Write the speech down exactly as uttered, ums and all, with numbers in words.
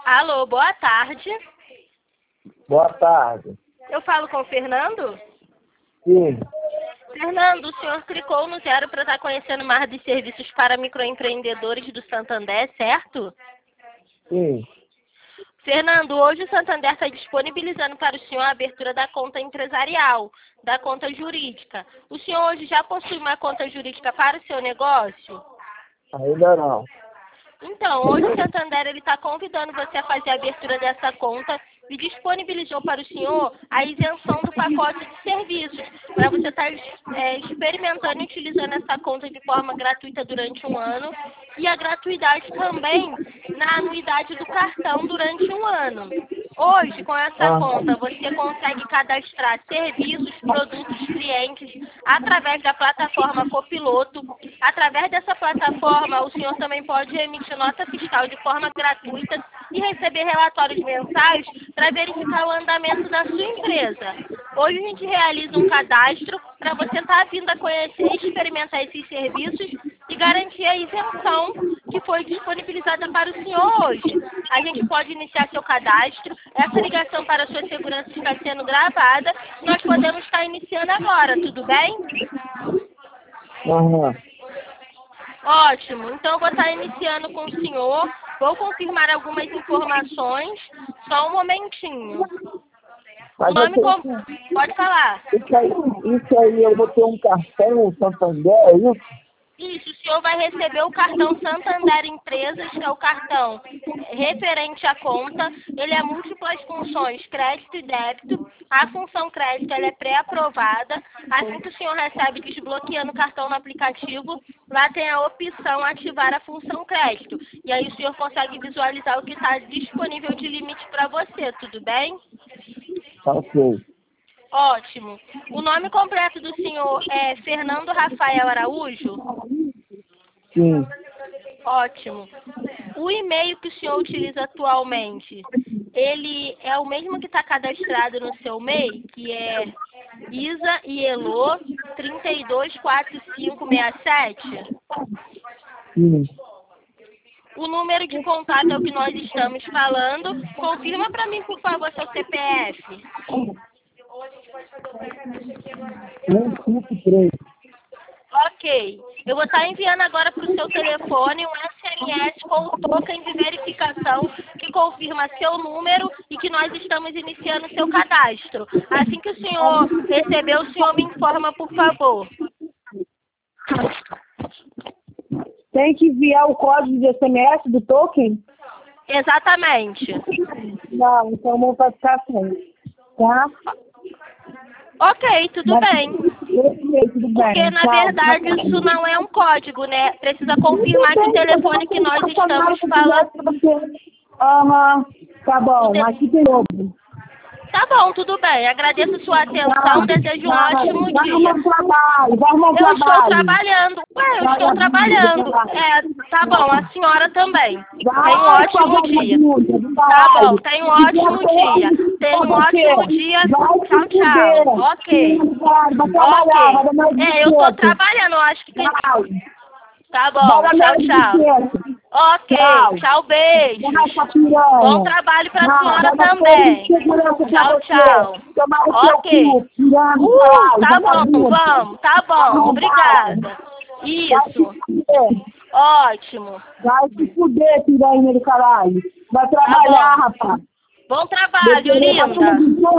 Alô, boa tarde. Boa tarde. Eu falo com o Fernando? Sim. Fernando, o senhor clicou no zero para estar conhecendo mais dos serviços para microempreendedores do Santander, certo? Sim. Fernando, hoje o Santander está disponibilizando para o senhor a abertura da conta empresarial, da conta jurídica. O senhor hoje já possui uma conta jurídica para o seu negócio? Ainda não. Então, hoje o Santander está convidando você a fazer a abertura dessa conta e disponibilizou para o senhor a isenção do pacote de serviços, para você estar é, experimentando e utilizando essa conta de forma gratuita durante um ano, e a gratuidade também na anuidade do cartão durante um ano. Hoje, com essa Ah. conta, você consegue cadastrar serviços, produtos, clientes através da plataforma Copiloto. Através dessa plataforma, o senhor também pode emitir nota fiscal de forma gratuita e receber relatórios mensais para verificar o andamento da sua empresa. Hoje a gente realiza um cadastro para você estar vindo a conhecer e experimentar esses serviços e garantir a isenção que foi disponibilizada para o senhor hoje. A gente pode iniciar seu cadastro, essa ligação para a sua segurança está sendo gravada, nós podemos estar iniciando agora, tudo bem? Aham. Ótimo, então eu vou estar iniciando com o senhor, vou confirmar algumas informações, só um momentinho. Mas O nome eu com... tenho... Pode falar. isso, aí, isso aí eu vou ter um cartão Santander, é isso? Isso, o senhor vai receber o cartão Santander Empresas, que é o cartão referente à conta. Ele é múltiplas funções, crédito e débito. A função crédito ela é pré-aprovada. Assim que o senhor recebe desbloqueando o cartão no aplicativo, lá tem a opção ativar a função crédito. E aí o senhor consegue visualizar o que está disponível de limite para você, tudo bem? Ok. Ótimo. O nome completo do senhor é Fernando Rafael Araújo? Sim. Ótimo. O e-mail que o senhor utiliza atualmente, ele é o mesmo que está cadastrado no seu M E I, que é isa ielo trinta e dois quarenta e cinco sessenta e sete? Sim. O número de contato é o que nós estamos falando. Confirma para mim, por favor, seu C P F. um cinco três. Ok. Eu vou estar enviando agora para o seu telefone um S M S com o token de verificação que confirma seu número e que nós estamos iniciando seu cadastro. Assim que o senhor receber, o senhor me informa, por favor. Tem que enviar o código de S M S do token? Exatamente. Não, então não vai ficar sem. Tá? Ok, tudo bem. Ok, tudo bem. Porque, na Tchau. verdade, isso não é um código, né? Precisa confirmar que o telefone que nós estamos falando... Aham, tá bom. Aqui tem outro. Tá bom, tudo bem. Agradeço sua atenção, desejo um ótimo Vai dia. arrumar trabalho, vai arrumar Eu trabalho. estou trabalhando. Ué, eu estou trabalhando. É, tá bom, a senhora também. Tenha um ótimo dia. Tá bom, tenha um ótimo dia. Tenha um ótimo dia. Tchau, tchau. Ok. Ok. É, eu estou trabalhando, eu acho que tem... Tá bom, tchau, tchau. Ok, tchau, beijo. Bom trabalho pra senhora também. Tchau, tchau. Ok. Uh, tá bom, vamos, tá bom, obrigada. Isso. Ótimo. Vai se fuder, piranha do caralho. Vai trabalhar, rapaz. Bom trabalho, linda.